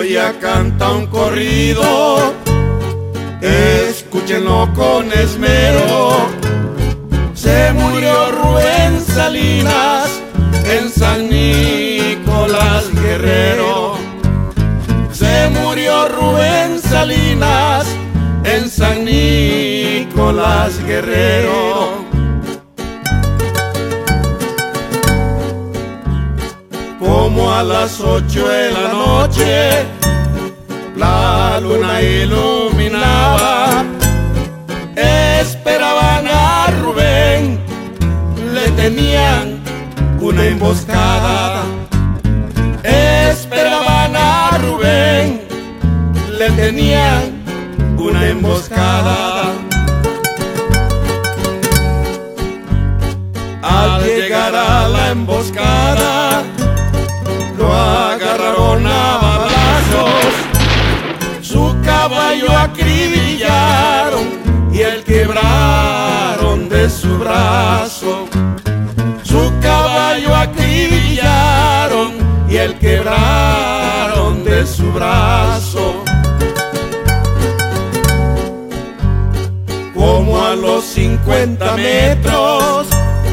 voy a cantar un corrido, escúchenlo con esmero. Se murió Rubén Salinas en San Nicolás Guerrero. Se murió Rubén Salinas en San Nicolás Guerrero. Como a las 8 de la noche la luna iluminaba, esperaban a Rubén, le tenían una emboscada. Esperaban a Rubén, le tenían una emboscada. Al llegar a la emboscada, lo agarraron a balazos, su caballo acribillaron y el quebraron de su brazo. Su caballo acribillaron y el quebraron de su brazo. Como a los 50 metros,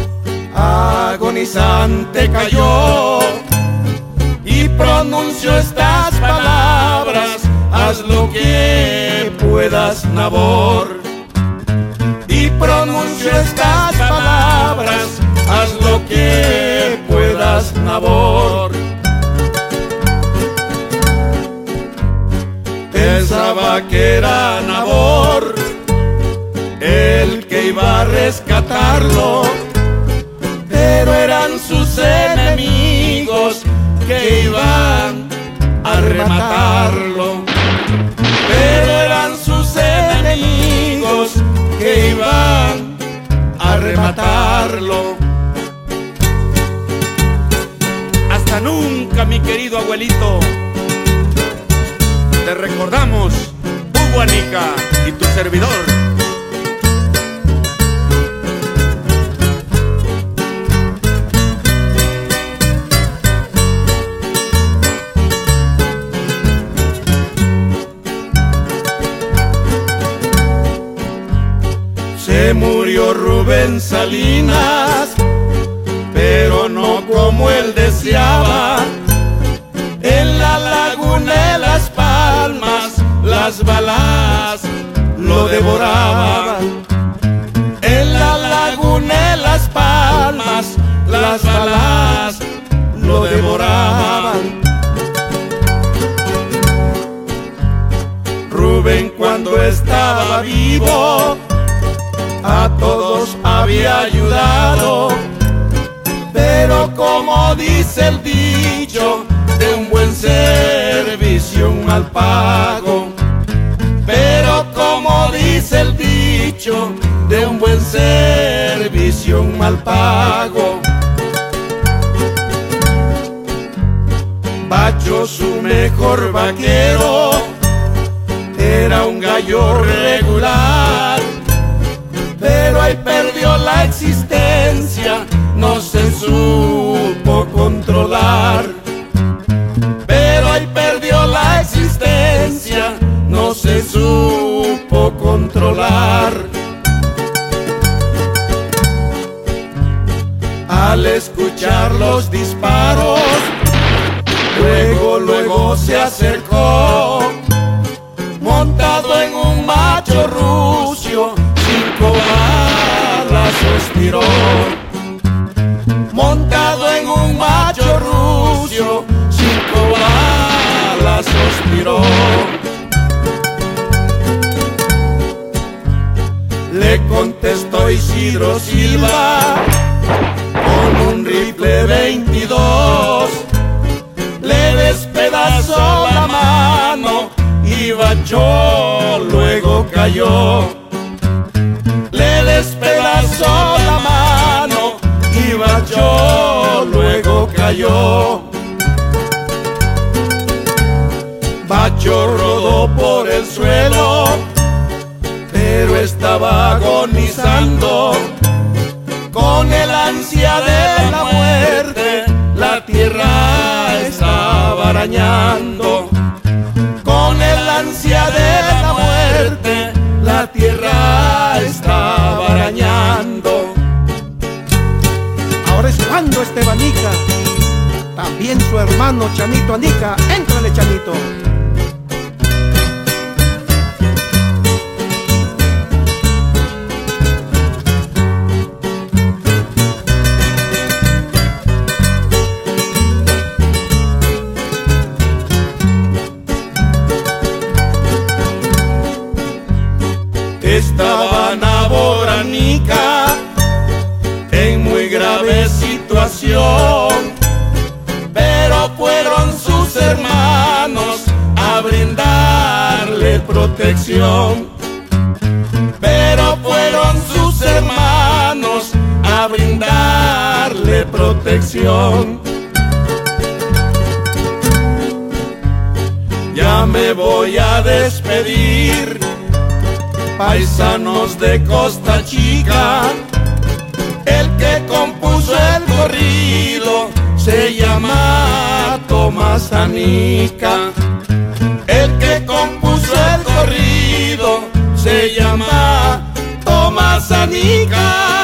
agonizante cayó y pronunció estas palabras: haz lo que puedas, Nabor. Y pronunció estas palabras: haz lo que puedas, Nabor. Pensaba que era Nabor el que iba a rescatarlo, pero eran sus enemigos que iban a rematarlo. Pero eran sus enemigos que iban a rematarlo. Hasta nunca, mi querido abuelito. Te recordamos, Hugo Anica y tu servidor. Se murió Rubén Salinas, pero no como él deseaba. En la laguna de Las Palmas las balas lo devoraban. En la laguna de Las Palmas las balas lo devoraban. Rubén, cuando estaba vivo, a todos había ayudado, pero como dice el dicho, de un buen servicio un mal pago. Pero como dice el dicho, de un buen servicio un mal pago. Bacho, su mejor vaquero, era un gallo regular, pero ahí perdió la existencia, no se supo controlar. Pero ahí perdió la existencia, no se supo controlar. Al escuchar los disparos, luego se acercó, montado en un macho rucio, 5 balazos tiró. Montado en un macho rucio, 5 balazos tiró. Le contestó Isidro Silva con un rifle 22. Le despedazó la mano y Bacho luego cayó. Le despedazó la mano y Bacho luego cayó. Bacho rodó por el suelo, pero estaba agonizando. Con el ansia de la muerte, la tierra estaba arañando. hermano Chanito Anica. Éntrale, Chanito. Estaba Naboranica en muy grave situación, pero fueron sus hermanos a brindarle protección. Pero fueron sus hermanos a brindarle protección. Ya me voy a despedir, paisanos de Costa Chica. El que compuso el corrido se llama Tomás Anica. El que compuso el corrido se llama Tomás Anica.